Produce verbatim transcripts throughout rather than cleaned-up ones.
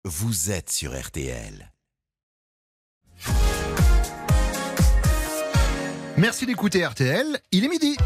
vous êtes sur R T L. Merci d'écouter R T L, il est midi.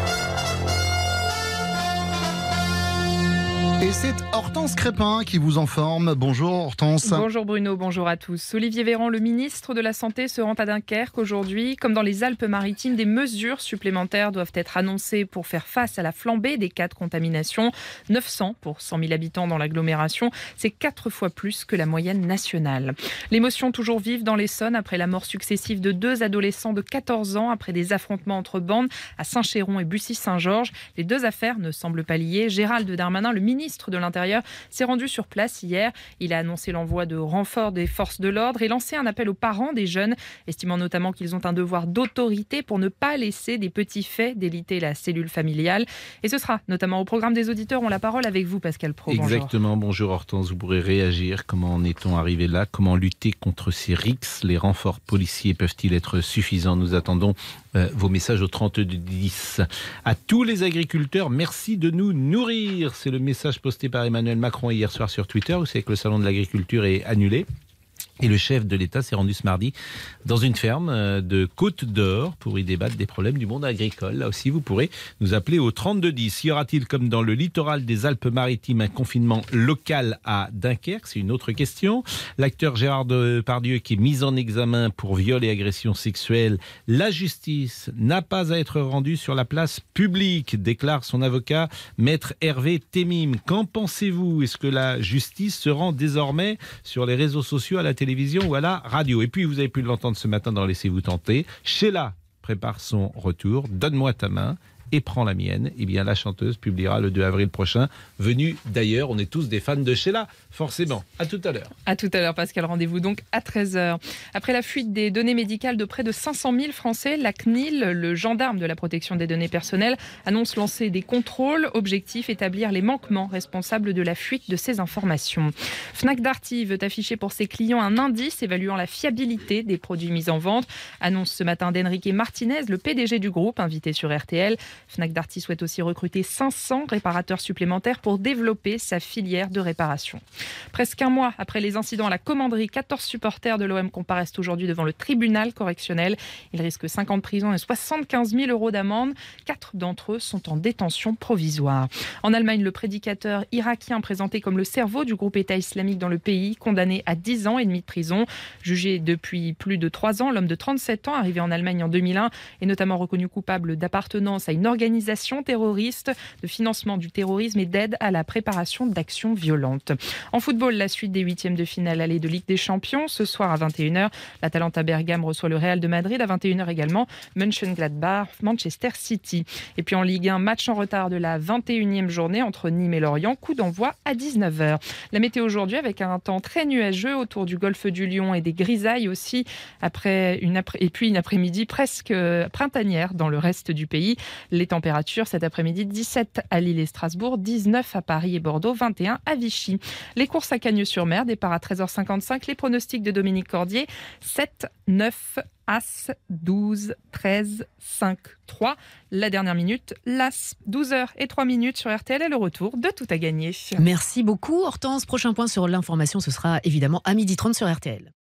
Et c'est Hortense Crépin qui vous informe. Bonjour Hortense. Bonjour Bruno, bonjour à tous. Olivier Véran, le ministre de la Santé, se rend à Dunkerque aujourd'hui. Comme dans les Alpes-Maritimes, des mesures supplémentaires doivent être annoncées pour faire face à la flambée des cas de contamination. neuf cents pour cent mille habitants dans l'agglomération, c'est quatre fois plus que la moyenne nationale. L'émotion toujours vive dans l'Essonne après la mort successive de deux adolescents de quatorze ans après des affrontements entre bandes à Saint-Chéron et Bussy-Saint-Georges. Les deux affaires ne semblent pas liées. Gérald Darmanin, le ministre de l'Intérieur, s'est rendu sur place hier. Il a annoncé l'envoi de renforts des forces de l'ordre et lancé un appel aux parents des jeunes, estimant notamment qu'ils ont un devoir d'autorité pour ne pas laisser des petits faits déliter la cellule familiale. Et ce sera notamment au programme des auditeurs. On la parole avec vous, Pascal Pro. Exactement, bonjour Hortense, vous pourrez réagir. Comment en est-on arrivé là? Comment lutter contre ces rixes? Les renforts policiers peuvent-ils être suffisants? Nous attendons euh, vos messages au trente-deux dix. À tous les agriculteurs, merci de nous nourrir. C'est le message posté par Emmanuel Macron hier soir sur Twitter. Vous savez que le salon de l'agriculture est annulé. Et le chef de l'État s'est rendu ce mardi dans une ferme de Côte d'Or pour y débattre des problèmes du monde agricole. Là aussi, vous pourrez nous appeler au trente-deux dix. Y aura-t-il, comme dans le littoral des Alpes-Maritimes, un confinement local à Dunkerque? C'est une autre question. L'acteur Gérard Depardieu, qui est mis en examen pour viol et agression sexuelle, la justice n'a pas à être rendue sur la place publique, déclare son avocat, maître Hervé Temim. Qu'en pensez-vous? Est-ce que la justice se rend désormais sur les réseaux sociaux, à la télévision ou à la radio? Et puis, vous avez pu l'entendre ce matin dans Laissez-vous tenter, Sheila prépare son retour. Donne-moi ta main et prends la mienne. Eh bien, la chanteuse publiera le deux avril prochain. Venue d'ailleurs, on est tous des fans de Sheila, forcément. À tout à l'heure. À tout à l'heure, Pascal. Rendez-vous donc à treize heures. Après la fuite des données médicales de près de cinq cent mille Français, la C N I L, le gendarme de la protection des données personnelles, annonce lancer des contrôles. Objectif, établir les manquements responsables de la fuite de ces informations. Fnac Darty veut afficher pour ses clients un indice évaluant la fiabilité des produits mis en vente. Annonce ce matin d'Enrique Martinez, le P D G du groupe, invité sur R T L. Fnac Darty souhaite aussi recruter cinq cents réparateurs supplémentaires pour développer sa filière de réparation. Presque un mois après les incidents à la commanderie, quatorze supporters de l'O M comparaissent aujourd'hui devant le tribunal correctionnel. Ils risquent cinq ans de prison et soixante-quinze mille euros d'amende. Quatre d'entre eux sont en détention provisoire. En Allemagne, le prédicateur irakien présenté comme le cerveau du groupe État islamique dans le pays, condamné à dix ans et demi de prison. Jugé depuis plus de trois ans, l'homme de trente-sept ans, arrivé en Allemagne en deux mille un, est notamment reconnu coupable d'appartenance à une organisation terroriste, de financement du terrorisme et d'aide à la préparation d'actions violentes. En football, la suite des huitièmes de finale aller de Ligue des Champions. Ce soir à vingt et une heures, l'Atalanta Bergame reçoit le Real de Madrid. À vingt et une heures également, Mönchengladbach, Manchester City. Et puis en Ligue un, match en retard de la vingt et unième journée entre Nîmes et Lorient. Coup d'envoi à dix-neuf heures. La météo aujourd'hui avec un temps très nuageux autour du golfe du Lion et des grisailles aussi. Après une après- et puis une après-midi presque printanière dans le reste du pays. Les températures cet après-midi, dix-sept à Lille et Strasbourg, dix-neuf à Paris et Bordeaux, vingt et un à Vichy. Les courses à Cagnes-sur-Mer, départ à treize heures cinquante-cinq. Les pronostics de Dominique Cordier, sept, neuf, As, douze, treize, cinq, trois. La dernière minute, l'As, douze heures et trois minutes sur R T L et le retour de Tout à gagner. Merci beaucoup Hortense. Prochain point sur l'information, ce sera évidemment à midi trente sur R T L.